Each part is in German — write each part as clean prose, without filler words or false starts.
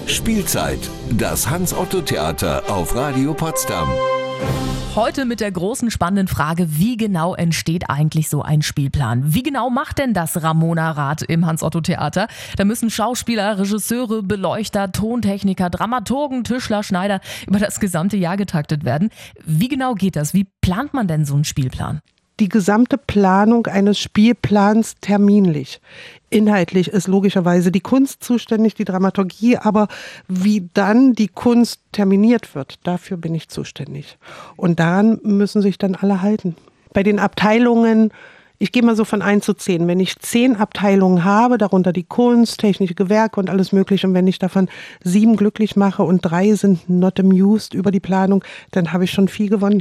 Spielzeit, das Hans-Otto-Theater auf Radio Potsdam. Heute mit der großen spannenden Frage, wie genau entsteht eigentlich so ein Spielplan? Wie genau macht denn das Ramona Rath im Hans-Otto-Theater? Da müssen Schauspieler, Regisseure, Beleuchter, Tontechniker, Dramaturgen, Tischler, Schneider über das gesamte Jahr getaktet werden. Wie genau geht das? Wie plant man denn so einen Spielplan? Die gesamte Planung eines Spielplans terminlich. Inhaltlich ist logischerweise die Kunst zuständig, die Dramaturgie, aber wie dann die Kunst terminiert wird, dafür bin ich zuständig. Und daran müssen sich dann alle halten. Bei den Abteilungen, ich gehe mal so von 1 zu 10. Wenn ich 10 Abteilungen habe, darunter die Kunst, technische Gewerke und alles Mögliche, und wenn ich davon 7 glücklich mache und 3 sind not amused über die Planung, dann habe ich schon viel gewonnen.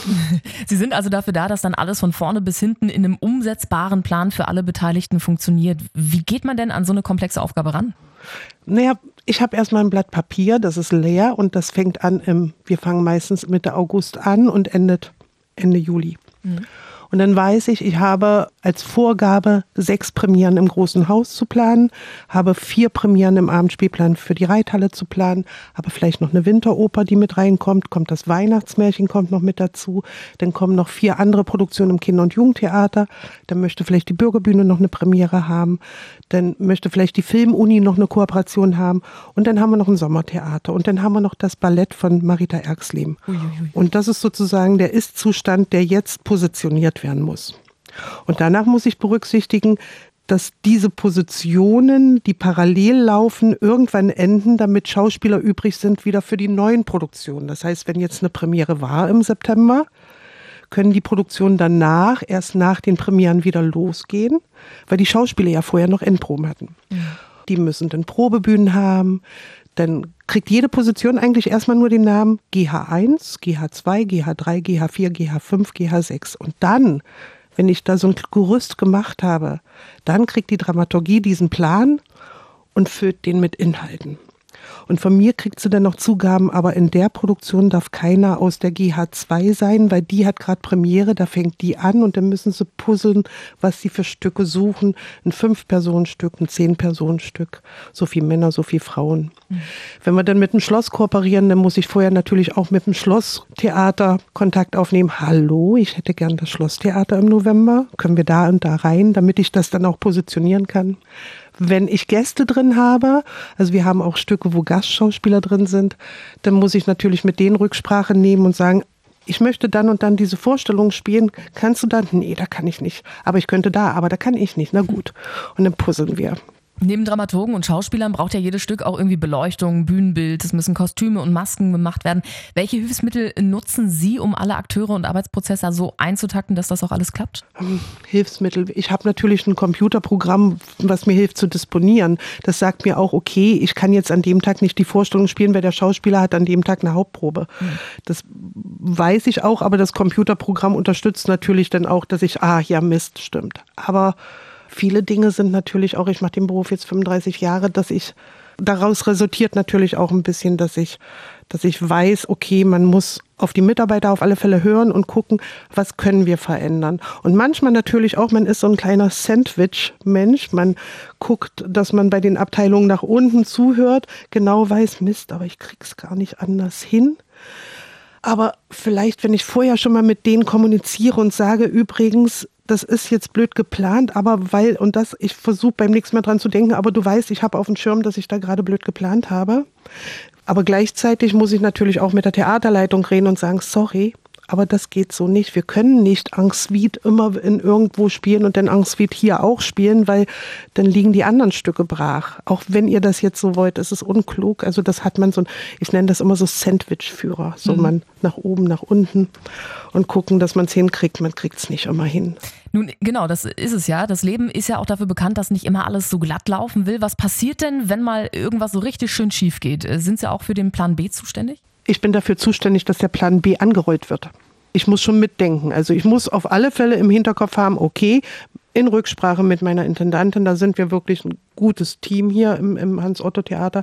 Sie sind also dafür da, dass dann alles von vorne bis hinten in einem umsetzbaren Plan für alle Beteiligten funktioniert. Wie geht man denn an so eine komplexe Aufgabe ran? Naja, ich habe erstmal ein Blatt Papier, das ist leer und das fängt an, wir fangen meistens Mitte August an und endet Ende Juli. Mhm. Und dann weiß ich, ich habe als Vorgabe 6 Premieren im Großen Haus zu planen, habe 4 Premieren im Abendspielplan für die Reithalle zu planen, habe vielleicht noch eine Winteroper, die mit reinkommt, kommt das Weihnachtsmärchen kommt noch mit dazu, dann kommen noch 4 andere Produktionen im Kinder- und Jugendtheater, dann möchte vielleicht die Bürgerbühne noch eine Premiere haben, dann möchte vielleicht die Filmuni noch eine Kooperation haben und dann haben wir noch ein Sommertheater und dann haben wir noch das Ballett von Marita Erxleben. Und das ist sozusagen der Ist-Zustand, der jetzt positioniert werden muss. Und danach muss ich berücksichtigen, dass diese Positionen, die parallel laufen, irgendwann enden, damit Schauspieler übrig sind wieder für die neuen Produktionen. Das heißt, wenn jetzt eine Premiere war im September, können die Produktionen danach, erst nach den Premieren wieder losgehen, weil die Schauspieler ja vorher noch Endproben hatten. Ja. Die müssen dann Probebühnen haben, dann kriegt jede Position eigentlich erstmal nur den Namen GH1, GH2, GH3, GH4, GH5, GH6. Und dann, wenn ich da so ein Gerüst gemacht habe, dann kriegt die Dramaturgie diesen Plan und füllt den mit Inhalten. Und von mir kriegt sie dann noch Zugaben, aber in der Produktion darf keiner aus der GH2 sein, weil die hat gerade Premiere, da fängt die an und dann müssen sie puzzeln, was sie für Stücke suchen. Ein 5-Personen-Stück, ein 10-Personen-Stück, so viel Männer, so viel Frauen. Mhm. Wenn wir dann mit dem Schloss kooperieren, dann muss ich vorher natürlich auch mit dem Schlosstheater Kontakt aufnehmen. Hallo, ich hätte gern das Schlosstheater im November. Können wir da und da rein, damit ich das dann auch positionieren kann? Wenn ich Gäste drin habe, also wir haben auch Stücke, wo Gastschauspieler drin sind, dann muss ich natürlich mit denen Rücksprache nehmen und sagen, ich möchte dann und dann diese Vorstellung spielen. Kannst du da? Nee, da kann ich nicht. Aber ich könnte da, aber da kann ich nicht. Na gut. Und dann puzzeln wir. Neben Dramaturgen und Schauspielern braucht ja jedes Stück auch irgendwie Beleuchtung, Bühnenbild, es müssen Kostüme und Masken gemacht werden. Welche Hilfsmittel nutzen Sie, um alle Akteure und Arbeitsprozesse so einzutakten, dass das auch alles klappt? Hilfsmittel. Ich habe natürlich ein Computerprogramm, was mir hilft zu disponieren. Das sagt mir auch, okay, ich kann jetzt an dem Tag nicht die Vorstellung spielen, weil der Schauspieler hat an dem Tag eine Hauptprobe. Das weiß ich auch, aber das Computerprogramm unterstützt natürlich dann auch, dass ich, ja Mist, stimmt. Aber viele Dinge sind natürlich auch, ich mache den Beruf jetzt 35 Jahre, daraus resultiert natürlich auch ein bisschen, dass ich weiß, okay, man muss auf die Mitarbeiter auf alle Fälle hören und gucken, was können wir verändern. Und manchmal natürlich auch, man ist so ein kleiner Sandwich-Mensch, man guckt, dass man bei den Abteilungen nach unten zuhört, genau weiß, Mist, aber ich krieg's gar nicht anders hin. Aber vielleicht, wenn ich vorher schon mal mit denen kommuniziere und sage, übrigens, das ist jetzt blöd geplant, aber ich versuche beim nächsten Mal dran zu denken, aber du weißt, ich habe auf dem Schirm, dass ich da gerade blöd geplant habe. Aber gleichzeitig muss ich natürlich auch mit der Theaterleitung reden und sagen, sorry, aber das geht so nicht. Wir können nicht Ensuite immer in irgendwo spielen und dann Ensuite hier auch spielen, weil dann liegen die anderen Stücke brach. Auch wenn ihr das jetzt so wollt, ist es unklug. Also das hat man ich nenne das immer so Sandwich-Führer. So man nach oben, nach unten und gucken, dass man es hinkriegt. Man kriegt es nicht immer hin. Nun, genau, das ist es ja. Das Leben ist ja auch dafür bekannt, dass nicht immer alles so glatt laufen will. Was passiert denn, wenn mal irgendwas so richtig schön schief geht? Sind Sie auch für den Plan B zuständig? Ich bin dafür zuständig, dass der Plan B angerollt wird. Ich muss schon mitdenken. Also ich muss auf alle Fälle im Hinterkopf haben, okay, in Rücksprache mit meiner Intendantin, da sind wir wirklich ein gutes Team hier im Hans-Otto-Theater.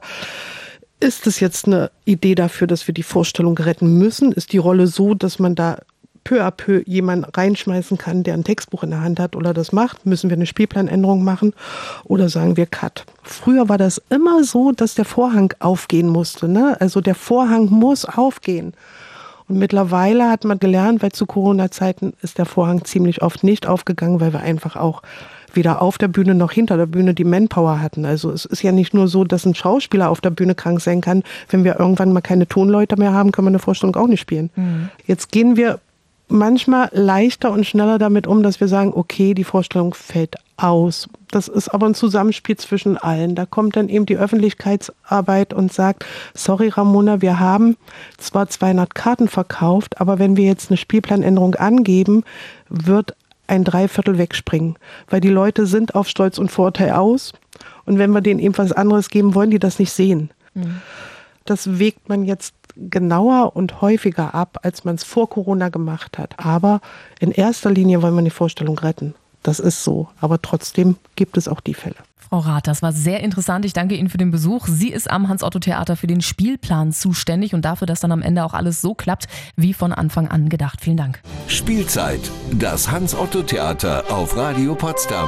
Ist es jetzt eine Idee dafür, dass wir die Vorstellung retten müssen? Ist die Rolle so, dass man da peu à peu jemanden reinschmeißen kann, der ein Textbuch in der Hand hat oder das macht, müssen wir eine Spielplanänderung machen oder sagen wir Cut. Früher war das immer so, dass der Vorhang aufgehen musste, ne? Also der Vorhang muss aufgehen. Und mittlerweile hat man gelernt, weil zu Corona-Zeiten ist der Vorhang ziemlich oft nicht aufgegangen, weil wir einfach auch weder auf der Bühne noch hinter der Bühne die Manpower hatten. Also es ist ja nicht nur so, dass ein Schauspieler auf der Bühne krank sein kann. Wenn wir irgendwann mal keine Tonleute mehr haben, können wir eine Vorstellung auch nicht spielen. Jetzt gehen wir manchmal leichter und schneller damit um, dass wir sagen, okay, die Vorstellung fällt aus. Das ist aber ein Zusammenspiel zwischen allen. Da kommt dann eben die Öffentlichkeitsarbeit und sagt, sorry Ramona, wir haben zwar 200 Karten verkauft, aber wenn wir jetzt eine Spielplanänderung angeben, wird ein Dreiviertel wegspringen, weil die Leute sind auf Stolz und Vorteil aus und wenn wir denen eben was anderes geben, wollen die das nicht sehen. Das wägt man jetzt genauer und häufiger ab, als man es vor Corona gemacht hat. Aber in erster Linie wollen wir die Vorstellung retten. Das ist so, aber trotzdem gibt es auch die Fälle. Frau Rath, das war sehr interessant. Ich danke Ihnen für den Besuch. Sie ist am Hans-Otto-Theater für den Spielplan zuständig und dafür, dass dann am Ende auch alles so klappt, wie von Anfang an gedacht. Vielen Dank. Spielzeit, das Hans-Otto-Theater auf Radio Potsdam.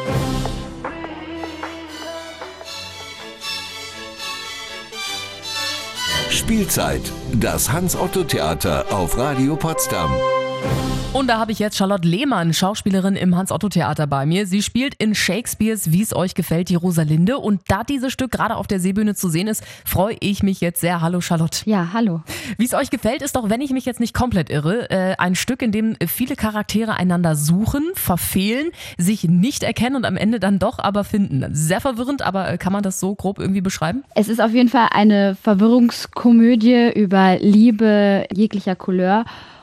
Spielzeit, das Hans-Otto-Theater auf Radio Potsdam. Und da habe ich jetzt Charlotte Lehmann, Schauspielerin im Hans-Otto-Theater bei mir. Sie spielt in Shakespeares Wie es euch gefällt, die Rosalinde. Und da dieses Stück gerade auf der Seebühne zu sehen ist, freue ich mich jetzt sehr. Hallo Charlotte. Ja, hallo. Wie es euch gefällt ist doch, wenn ich mich jetzt nicht komplett irre, ein Stück, in dem viele Charaktere einander suchen, verfehlen, sich nicht erkennen und am Ende dann doch aber finden. Sehr verwirrend, aber kann man das so grob irgendwie beschreiben? Es ist auf jeden Fall eine Verwirrungskomödie über Liebe jeglicher Couleur.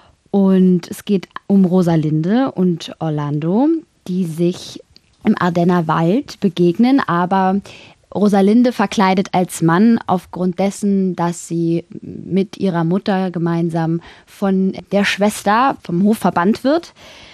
Und es geht um Rosalinde und Orlando, die sich im Ardenner Wald begegnen, aber Rosalinde verkleidet als Mann aufgrund dessen, dass sie mit ihrer Mutter gemeinsam von der Schwester vom Hof verbannt wird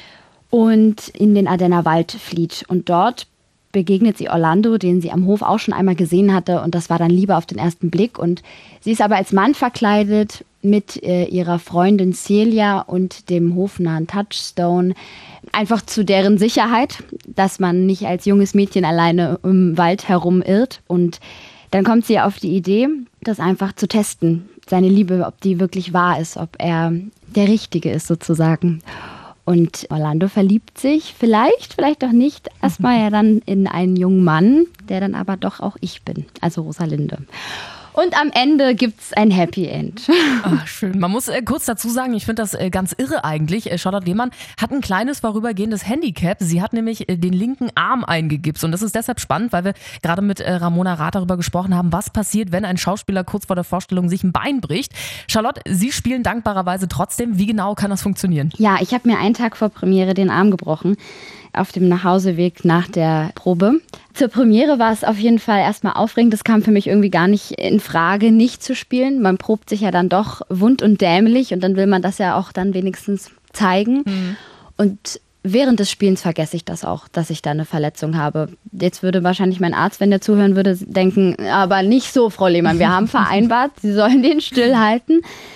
und in den Ardenner Wald flieht. Und dort begegnet sie Orlando, den sie am Hof auch schon einmal gesehen hatte, und das war dann Liebe auf den ersten Blick. Und sie ist aber als Mann verkleidet mit ihrer Freundin Celia und dem hofnahen Touchstone, einfach zu deren Sicherheit, dass man nicht als junges Mädchen alleine im Wald herumirrt. Und dann kommt sie auf die Idee, das einfach zu testen, seine Liebe, ob die wirklich wahr ist, ob er der Richtige ist sozusagen. Und Orlando verliebt sich vielleicht auch nicht, erstmal ja dann in einen jungen Mann, der dann aber doch auch ich bin, also Rosalinde. Und am Ende gibt's ein Happy End. Ach, schön. Man muss kurz dazu sagen, ich finde das ganz irre eigentlich. Charlotte Lehmann hat ein kleines vorübergehendes Handicap. Sie hat nämlich den linken Arm eingegipst. Und das ist deshalb spannend, weil wir gerade mit Ramona Rath darüber gesprochen haben, was passiert, wenn ein Schauspieler kurz vor der Vorstellung sich ein Bein bricht. Charlotte, Sie spielen dankbarerweise trotzdem. Wie genau kann das funktionieren? Ja, ich habe mir einen Tag vor Premiere den Arm gebrochen. Auf dem Nachhauseweg nach der Probe. Zur Premiere war es auf jeden Fall erstmal aufregend. Das kam für mich irgendwie gar nicht in Frage, nicht zu spielen. Man probt sich ja dann doch wund und dämlich und dann will man das ja auch dann wenigstens zeigen. Und während des Spielens vergesse ich das auch, dass ich da eine Verletzung habe. Jetzt würde wahrscheinlich mein Arzt, wenn der zuhören würde, denken, aber nicht so, Frau Lehmann, wir haben vereinbart, Sie sollen den stillhalten.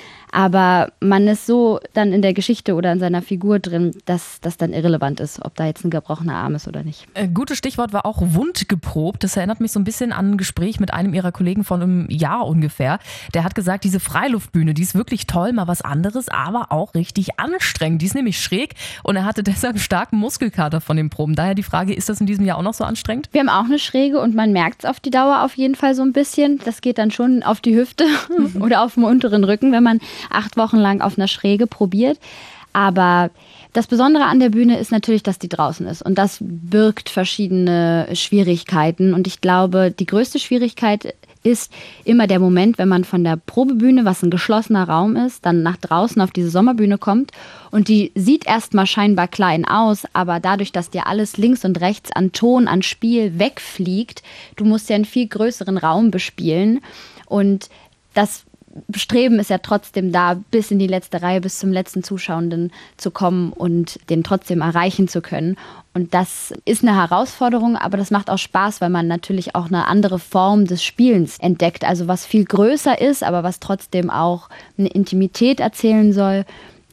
Aber man ist so dann in der Geschichte oder in seiner Figur drin, dass das dann irrelevant ist, ob da jetzt ein gebrochener Arm ist oder nicht. Gutes Stichwort war auch wund geprobt. Das erinnert mich so ein bisschen an ein Gespräch mit einem ihrer Kollegen von einem Jahr ungefähr. Der hat gesagt, diese Freiluftbühne, die ist wirklich toll, mal was anderes, aber auch richtig anstrengend. Die ist nämlich schräg und er hatte deshalb einen starken Muskelkater von den Proben. Daher die Frage, ist das in diesem Jahr auch noch so anstrengend? Wir haben auch eine Schräge und man merkt es auf die Dauer auf jeden Fall so ein bisschen. Das geht dann schon auf die Hüfte oder auf dem unteren Rücken, wenn man 8 Wochen lang auf einer Schräge probiert. Aber das Besondere an der Bühne ist natürlich, dass die draußen ist. Und das birgt verschiedene Schwierigkeiten. Und ich glaube, die größte Schwierigkeit ist immer der Moment, wenn man von der Probebühne, was ein geschlossener Raum ist, dann nach draußen auf diese Sommerbühne kommt. Und die sieht erstmal scheinbar klein aus, aber dadurch, dass dir alles links und rechts an Ton, an Spiel wegfliegt, du musst ja einen viel größeren Raum bespielen. Und das Bestreben ist ja trotzdem da, bis in die letzte Reihe, bis zum letzten Zuschauenden zu kommen und den trotzdem erreichen zu können. Und das ist eine Herausforderung, aber das macht auch Spaß, weil man natürlich auch eine andere Form des Spielens entdeckt. Also was viel größer ist, aber was trotzdem auch eine Intimität erzählen soll.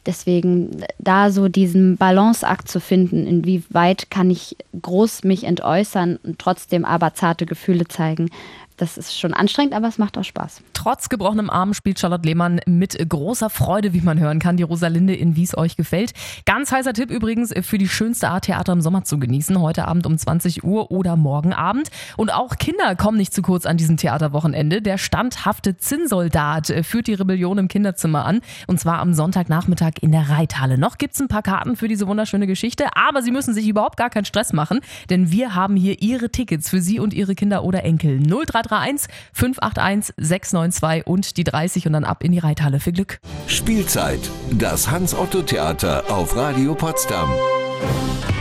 Deswegen da so diesen Balanceakt zu finden, inwieweit kann ich groß mich entäußern und trotzdem aber zarte Gefühle zeigen. Das ist schon anstrengend, aber es macht auch Spaß. Trotz gebrochenem Arm spielt Charlotte Lehmann mit großer Freude, wie man hören kann, die Rosalinde in Wie es euch gefällt. Ganz heißer Tipp übrigens für die schönste Art, Theater im Sommer zu genießen. Heute Abend um 20 Uhr oder morgen Abend. Und auch Kinder kommen nicht zu kurz an diesem Theaterwochenende. Der standhafte Zinnsoldat führt die Rebellion im Kinderzimmer an. Und zwar am Sonntagnachmittag in der Reithalle. Noch gibt's ein paar Karten für diese wunderschöne Geschichte, aber Sie müssen sich überhaupt gar keinen Stress machen, denn wir haben hier Ihre Tickets für Sie und Ihre Kinder oder Enkel. 0331 581 692 und die 30 und dann ab in die Reithalle. Viel Glück. Spielzeit. Das Hans-Otto-Theater auf Radio Potsdam.